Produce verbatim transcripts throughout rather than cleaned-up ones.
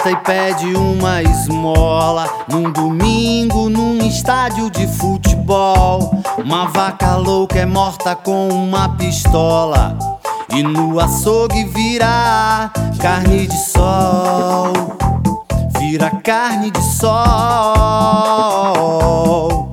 canta e pede uma esmola num domingo, num estádio de futebol. Uma vaca louca é morta com uma pistola e no açougue vira carne de sol. Vira carne de sol.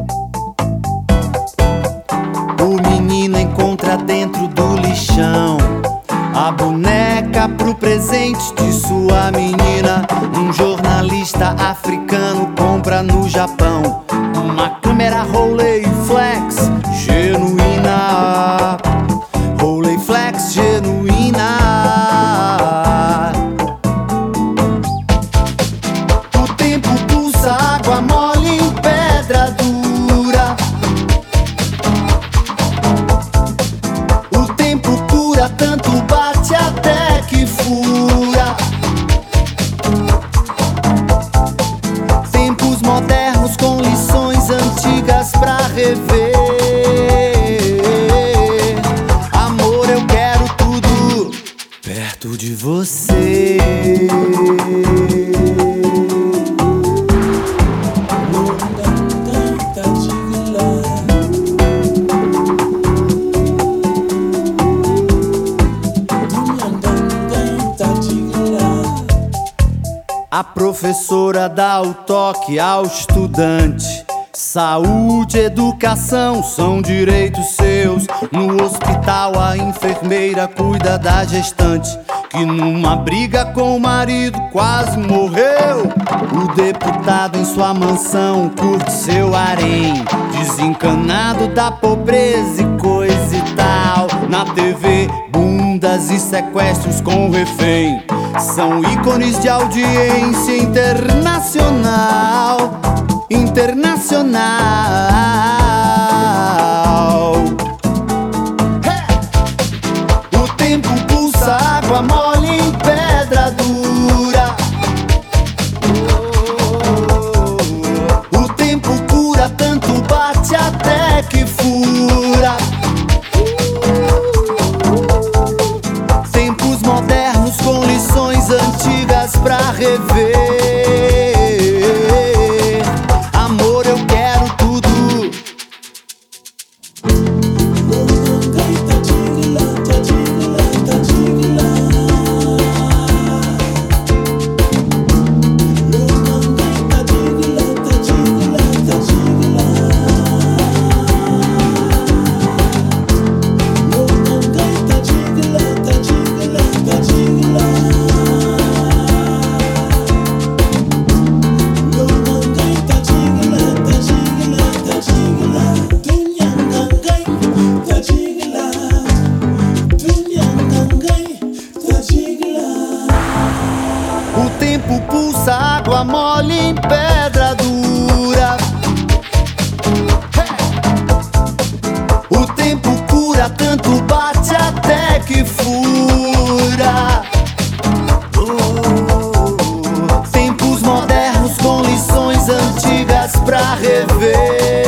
O menino encontra dentro do lixão a boneca pro presente de sua menina. Um jornalista africano compra no Japão uma câmera Rolleiflex genuína. Rolleiflex genuína. O tempo pulsa, água mole em pedra dura. O tempo cura, tanto bate até que fura. Tempos modernos com lições antigas pra rever. Amor, eu quero tudo perto de você. A professora dá o toque ao estudante. Saúde e educação são direitos seus. No hospital a enfermeira cuida da gestante que numa briga com o marido quase morreu. O deputado em sua mansão curte seu harém, desencanado da pobreza e coisa e tal. Na T V, bundas e sequestros com refém são ícones de audiência internacional. Internacional. Hey! O tempo pulsa, água mole em pedra dura. O tempo cura, tanto bate até que fura. Tempos modernos com lições antigas pra rever. Amor, eu quero tudo. O tempo pulsa, água mole em pedra dura. Hey! O tempo cura, tanto bate até que fura. Uh, tempos modernos com lições antigas pra rever.